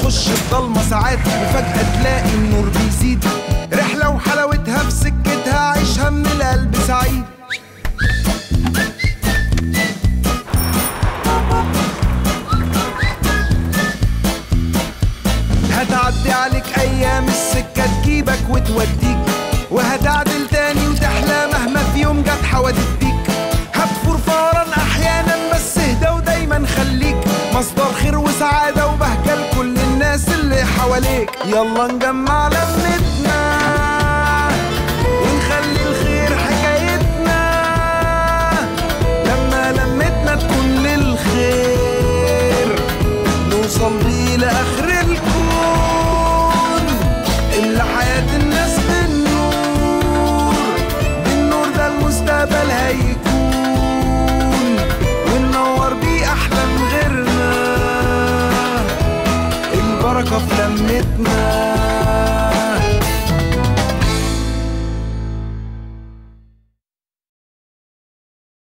تخش الضلمة ساعات وفجأة تلاقي النور بيزيد. رحلة وحلاوتها في سكتها، عيشها من القلب سعيد. هتعدي عليك ايام السكة تجيبك وتوديك، وهتعدل تاني وتحلى مهما في يوم جت حوادث بيك. هتفور فورا احيانا بس اهدى ودايما خليك مصدر خير وسعادة وبهجة لكل الناس اللي حواليك. يلا نجمع لمتنا ونخلي الخير حكايتنا، لما لمتنا تكون للخير نوصل بيه لآخر الكون. إلا حياة الناس بالنور، بالنور ده المستقبل هيكون، وننور بيه أحلام غيرنا، البركة في لمتنا.